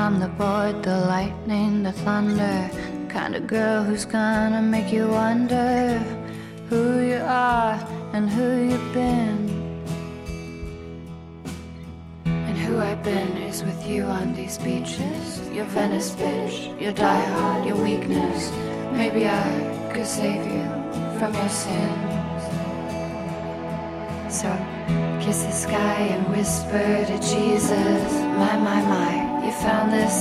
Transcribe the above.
I'm the void, the lightning, the thunder, kind of girl who's gonna make you wonder who you are and who you've been. And who I've been is with you on these beaches. Your Venice bitch, your diehard, your weakness. Maybe I could save you from your sins. So kiss the sky and whisper to Jesus, my, you found this